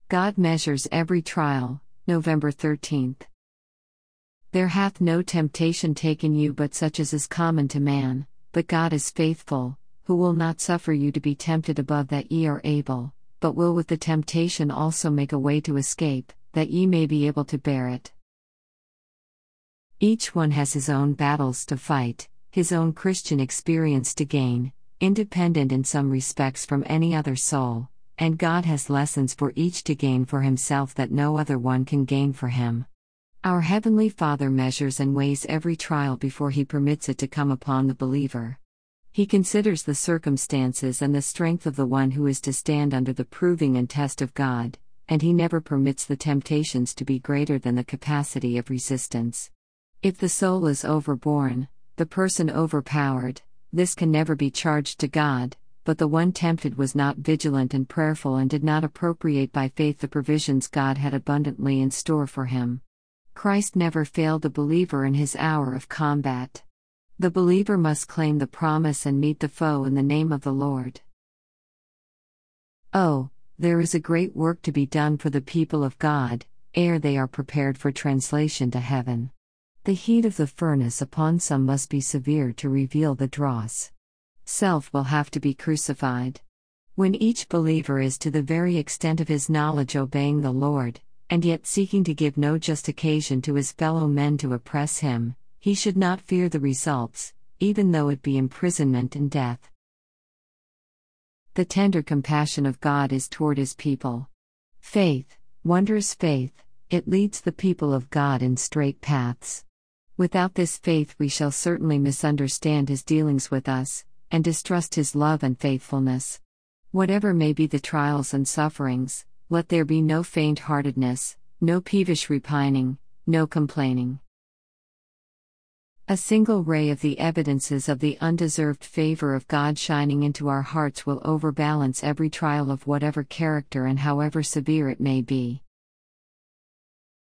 God measures every trial. November 13th. There hath no temptation taken you but such as is common to man, but God is faithful, who will not suffer you to be tempted above that ye are able, but will with the temptation also make a way to escape, that ye may be able to bear it. Each one has his own battles to fight, his own Christian experience to gain, independent in some respects from any other soul, and God has lessons for each to gain for himself that no other one can gain for him. Our Heavenly Father measures and weighs every trial before He permits it to come upon the believer. He considers the circumstances and the strength of the one who is to stand under the proving and test of God, and He never permits the temptations to be greater than the capacity of resistance. If the soul is overborne, the person overpowered, this can never be charged to God, but the one tempted was not vigilant and prayerful and did not appropriate by faith the provisions God had abundantly in store for him. Christ never failed the believer in his hour of combat. The believer must claim the promise and meet the foe in the name of the Lord. Oh, there is a great work to be done for the people of God, ere they are prepared for translation to heaven. The heat of the furnace upon some must be severe to reveal the dross. Self will have to be crucified. When each believer is to the very extent of his knowledge obeying the Lord, and yet seeking to give no just occasion to his fellow men to oppress him, he should not fear the results, even though it be imprisonment and death. The tender compassion of God is toward His people. Faith, wondrous faith, it leads the people of God in straight paths. Without this faith we shall certainly misunderstand His dealings with us, and distrust His love and faithfulness. Whatever may be the trials and sufferings, let there be no faint-heartedness, no peevish repining, no complaining. A single ray of the evidences of the undeserved favor of God shining into our hearts will overbalance every trial of whatever character and however severe it may be.